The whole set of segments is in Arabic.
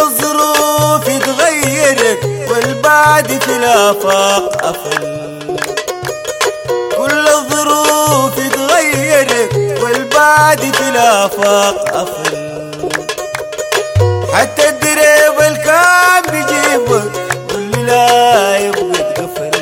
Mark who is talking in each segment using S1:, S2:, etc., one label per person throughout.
S1: الظروف اتغيرت والبعد في الآفاق قفل. كل الظروف اتغيرت والبعد في الآفاق قفل. حتى الدريب الكان بيجيبك واللي لا يبقى اتقفل.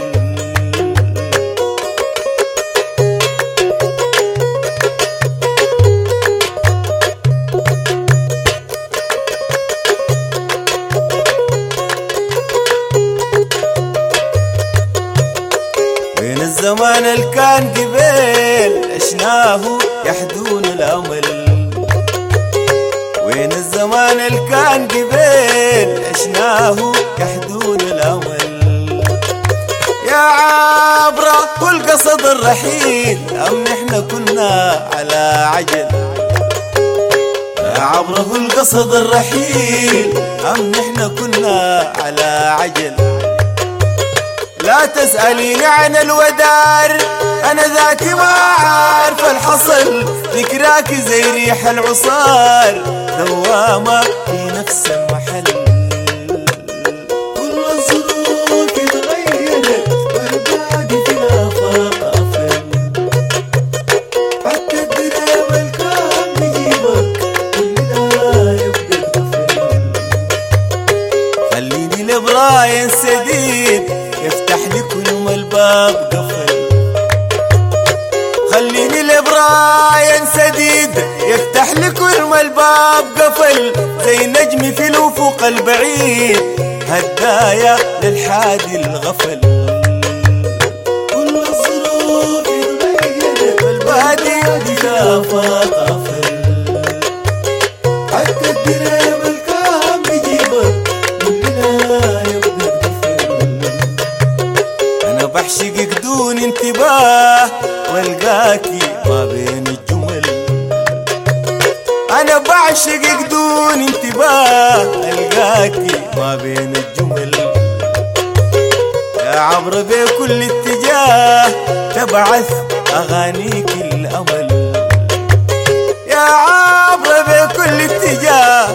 S1: وين الزمان اللي كان قبل عشناه يحدون الأمل. وين الزمان اللي كان قبل عشناه يحدون الأمل. يا عبرة كل قصد الرحيل أم نحن كنا على عجل. يا عبرة كل قصد الرحيل أم نحن كنا على عجل. لا تسأليني عن الودار أنا ذاك ما عارف الحصل. ذكراك زي ريح العصار دوامة في نفس المحل. كل الظروف اتغيرت والبعد في الآفاق قفل. حتى الدريب الكان بيجيبك واللي لا يبقى اتقفل. خليني لبراين سديد يفتح لي كل ما الباب قفل. خليني لبراين سديد يفتح لي كل ما الباب قفل. زي نجمي في الأفق البعيد هدايا للحادي الغفل. كل الظروف اتغيرت والبادي في الآفاق قفل. حتى الدريب الكان بيجيبك واللي لا يبقى اتقفل. أنا بعشقك دون انتباه والقاكي ما بين الجمل. أنا بعشقك دون انتباه القاكي ما بين الجمل. يا عبر بكل اتجاه تبعث أغانيك الأمل. يا عبر بكل اتجاه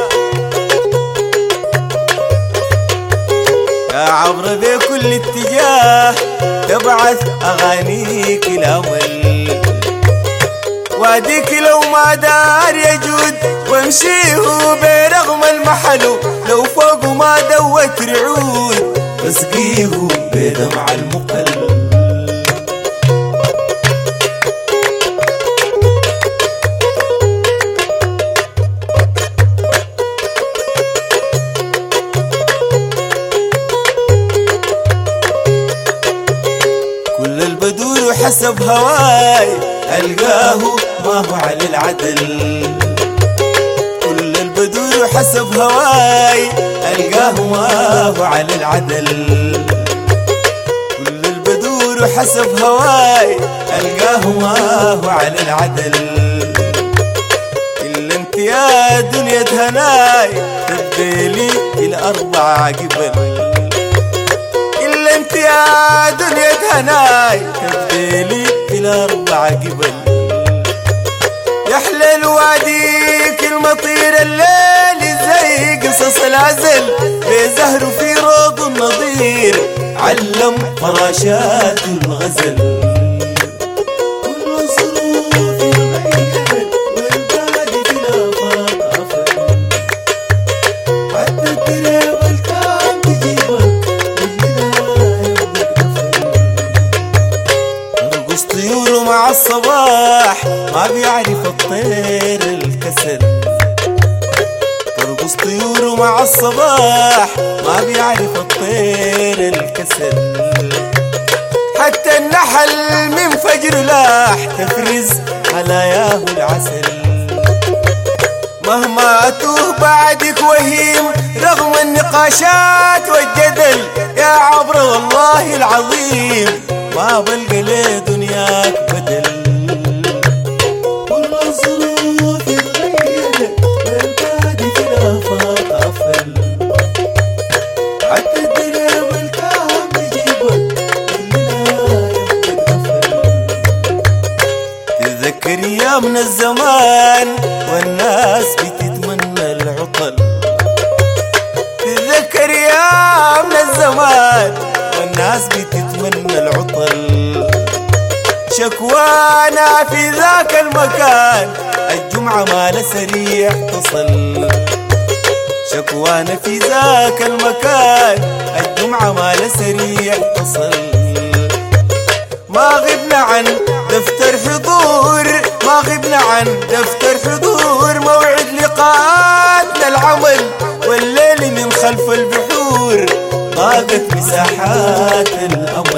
S1: يا عبر بكل اتجاه تبعث أغانيك الأمل. واديك لو ما دار يجود وامشيه برغم المحل. لو فوق ما دوت رعود بسقيه بدمع المقل. كل البدور حسب هواي ألقاه ما هو على العدل. كل البدور حسب هواي ألقاه ما هو على العدل. كل البدور حسب هواي ألقاه ما هو على العدل. إلا انت يا دنيا هناي تبديلي الأربعة قبل. إلا انت يا دنيا هناي تبديلي الأربعة قبل. يحلى الواديك المطير الليل زي قصص العزل. بزهر في روض النظير علم فراشات الغزل. كل الظروف اتغيرت والبعد في الآفاق قفل. حتى الدريب الكان بيجيبك واللي لا يبقى اتقفل. ترقص طيور مع الصباح ما بيعرف الطير الكسل. ترقص طيور مع الصباح ما بيعرف الطير الكسل. حتى النحل من فجر لاح تفرز خلاياه العسل. مهما أتوه بعدك وهيم رغم النقاشات والجدل. يا عبر والله العظيم ما بلقى لي دنياك بدل. كل الظروف اتغيرت والبعد في الآفاق قفل. حتى الدريب الكان بيجيبك واللي لا يبقى اتقفل. تتذكر أيام الزمان والناس بتتمنى العطل. نتذكر ايامنا الزمان والناس بتتمنى العطل. شكوانا في ذاك المكان الجمعة ما لسريع تصل. شكوانا في ذاك المكان الجمعة ما لسريع تصل. ما غبنا عن دفتر حضور، ما غبنا عن دفتر حضور، موعد لقاءاتنا العمل والليل من خلف البحور. ضاقت مساحات الأمل.